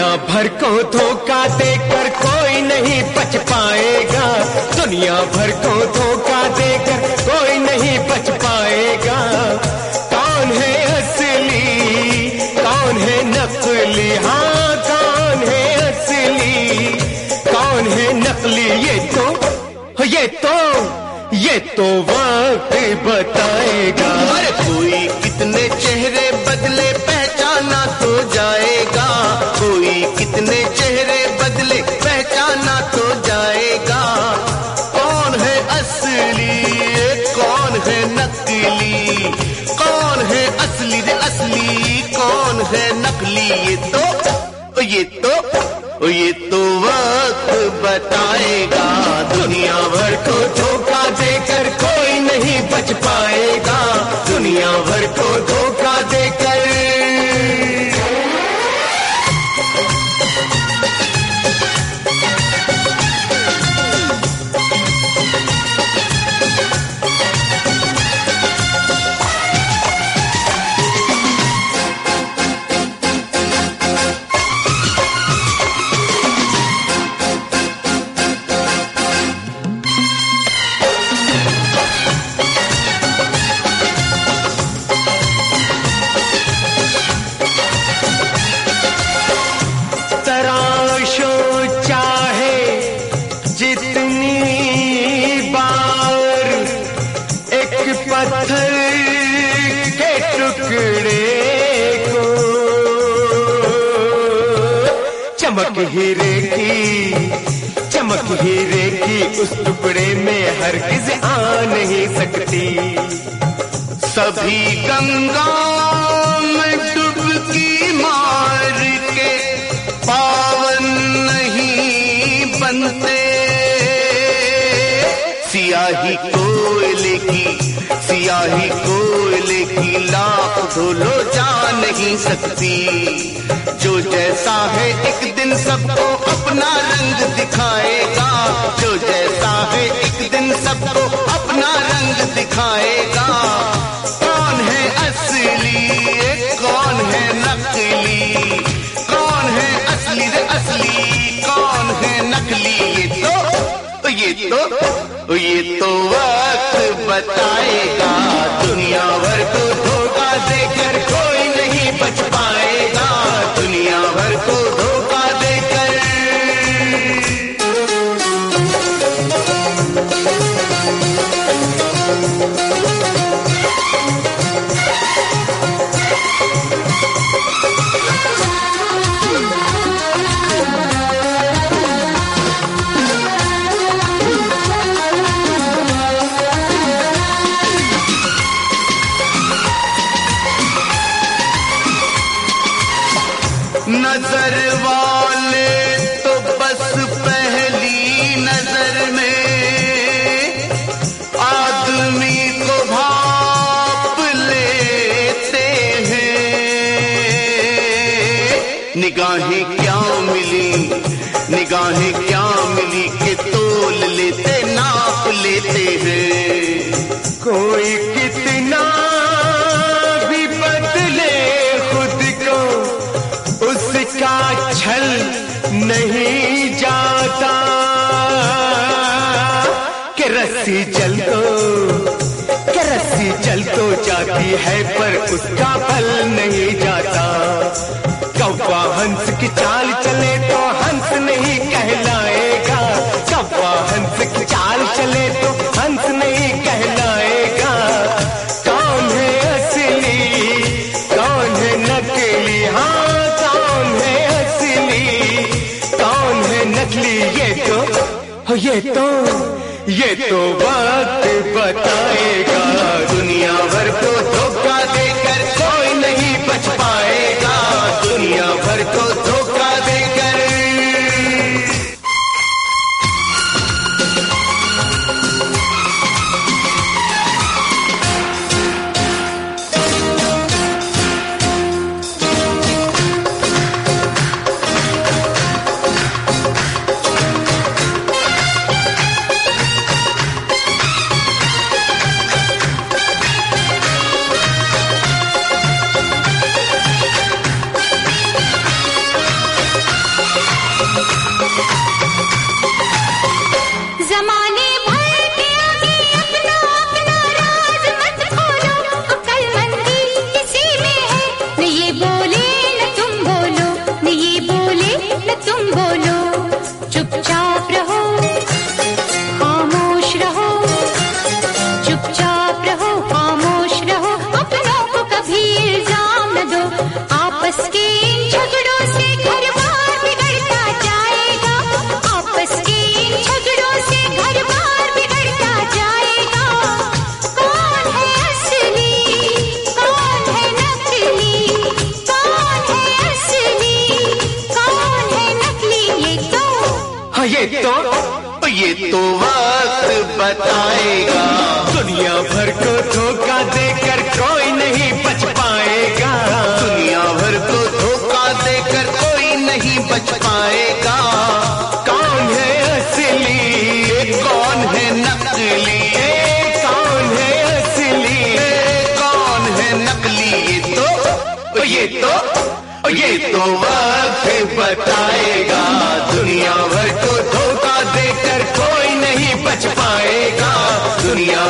भर को धोखा देकर कोई नहीं बच पाएगा, दुनिया भर को धोखा देकर कोई नहीं बच पाएगा। कौन है असली, कौन है नकली, हाँ कौन है असली, कौन है नकली, ये तो वक्त बताएगा। अरे कोई कितने चेहरे बदले पहचाना तो जाएगा, कोई कितने चेहरे बदले पहचाना तो जाएगा। कौन है असली, कौन है नकली, कौन है असली रे असली, कौन है नकली, ये तो वक्त बताएगा। दुनिया भर को धोखा देकर कोई नहीं बच पाएगा, दुनिया भर को धोखा देकर। पत्थर के टुकड़े को चमक हीरे की उस टुकड़े में हरगिज आ नहीं सकती। सभी गंगा में डुबकी मार के पावन नहीं बनते। सियाही कोयले की लाख धुलो जा नहीं सकती। जो जैसा है एक दिन सबको अपना रंग दिखाएगा, जो जैसा है एक दिन सबको अपना रंग दिखाएगा। कौन है असली, कौन है नकली, कौन है असली रे असली, कौन है नकली, ये तो वक्त बताएगा। दुनिया भर को धोखा देकर कोई नहीं बच पाएगा, दुनिया भर को धोखा देकर। नजर वाले तो बस पहली नजर में आदमी को भाप लेते हैं। निगाहें क्या मिली कि तोल लेते, नाप लेते हैं। कोई कितना भी बदले खुद को, उसका छल नहीं जाता। कि रस्सी जल तो जाती है पर उसका बल नहीं जाता। कौवा हंस की चाल चले तो हंस नहीं कहलाएगा, कौवा हंस की चाल चले तो हंस नहीं कहलाएगा। कौन है असली, कौन है नकली, हाँ कौन है असली, कौन है नकली, ये तो वक्त बताएगा। दुनिया भर को धोखा देकर कोई नहीं बच पाएगा, दुनिया भर को धोखा देकर। ये तो वक्त बताएगा। दुनिया भर को धोखा देकर कोई नहीं बच पाएगा। दुनिया भर को धोखा देकर कोई नहीं बच पाएगा। कौन है असली, कौन है नकली, कौन है असली, कौन है नकली, ये तो वक्त बताएगा। दुनिया भर को धोखा देकर कोई नहीं बच पाएगा। दुनिया